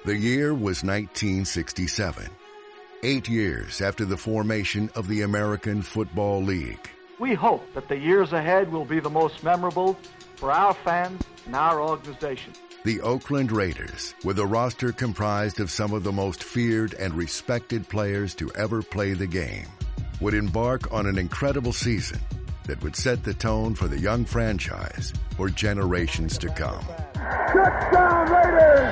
The year was 1967, 8 years after the formation of the American Football League. We hope that the years ahead will be the most memorable for our fans and our organization. The Oakland Raiders, with a roster comprised of some of the most feared and respected players to ever play the game, would embark on an incredible season that would set the tone for the young franchise for generations to come. Touchdown, Raiders!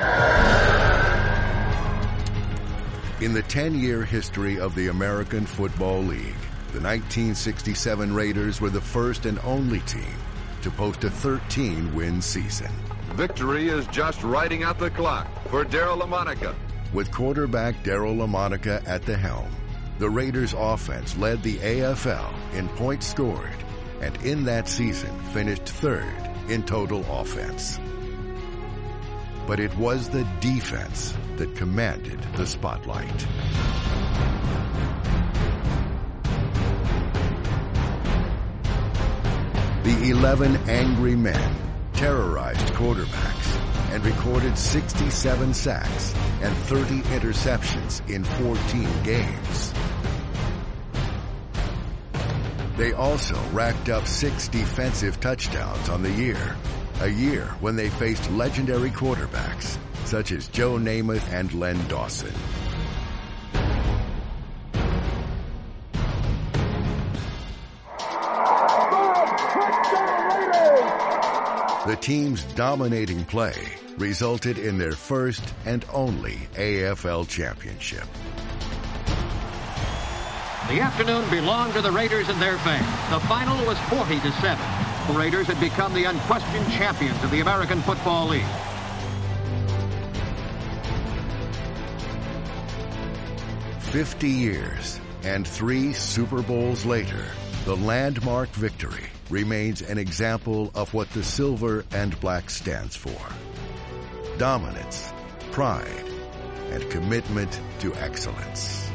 In the 10-year history of the American Football League, the 1967 Raiders were the first and only team to post a 13-win season. Victory is just riding out the clock for Daryle Lamonica. With quarterback Daryle Lamonica at the helm, the Raiders' offense led the AFL in points scored, and in that season finished third in total offense. But it was the defense that commanded the spotlight. The 11 angry men terrorized quarterbacks and recorded 67 sacks and 30 interceptions in 14 games. They also racked up 6 defensive touchdowns on the year, a year when they faced legendary quarterbacks such as Joe Namath and Len Dawson. The team's dominating play resulted in their first and only AFL championship. The afternoon belonged to the Raiders and their fans. The final was 40-7. The Raiders had become the unquestioned champions of the American Football League. "50 years and 3 Super Bowls later, the landmark victory remains an example of what the silver and black stands for: dominance, pride, and commitment to excellence."